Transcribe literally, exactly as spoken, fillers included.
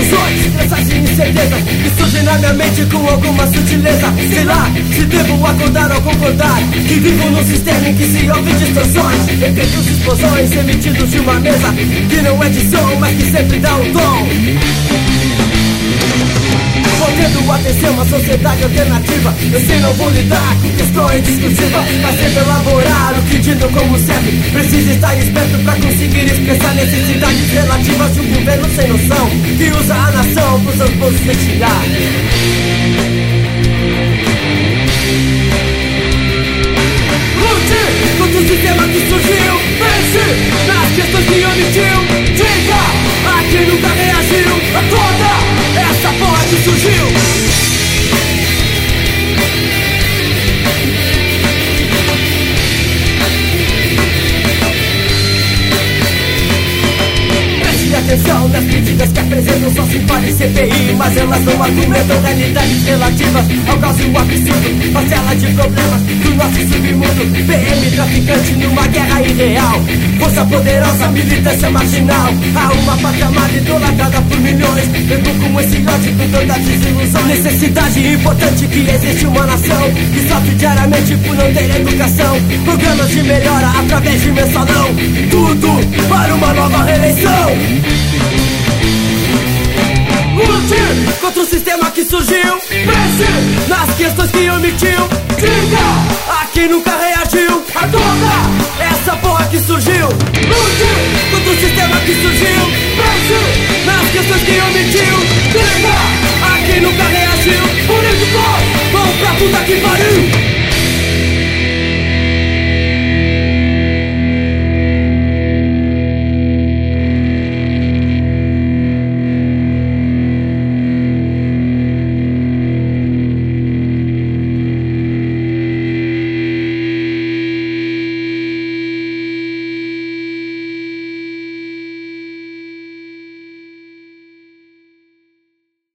distorções, crenças e incertezas que surgem na minha mente com alguma sutileza. Sei lá, se devo acordar ou concordar que vivo num sistema em que se ouve distorções, efeitos de explosões emitidos de uma mesa que não é de som, mas que sempre dá um tom. Mantendo atenção, uma sociedade alternativa. Eu sei, não vou lidar com questões discursivas, mas sempre elaborar o que dito como serve. Precisa estar esperto pra conseguir expressar necessidades relativas de um governo sem noção que usa a nação pros seus bolsos retirar. Lute contra o sistema que surgiu. Pense nas questões que omitiu. Diga a quem nunca reagiu a toda essa porra que surgiu. Preste atenção nas críticas que apresentam só se fala C P I, mas elas não argumentam realidades relativas ao caos e o absurdo, parcela de problemas do nosso submundo. P M traficante numa guerra irreal, força poderosa, militância marginal. Há uma pátria amada idolatrada por milhões, vendo com esse ódio com tanta desilusão. Necessidade importante que existe uma nação que sofre diariamente por não ter educação. Programas de melhora através de mensalão, tudo para uma nova reeleição. Lute contra o sistema que surgiu. Pense nas questões que omitiu. Diga a quem nunca reagiu a toda essa porra que surgiu. Lute contra o sistema que surgiu. Pense nas questões que omitiu. Diga a quem nunca reagiu. Políticos, vão pra puta que pariu.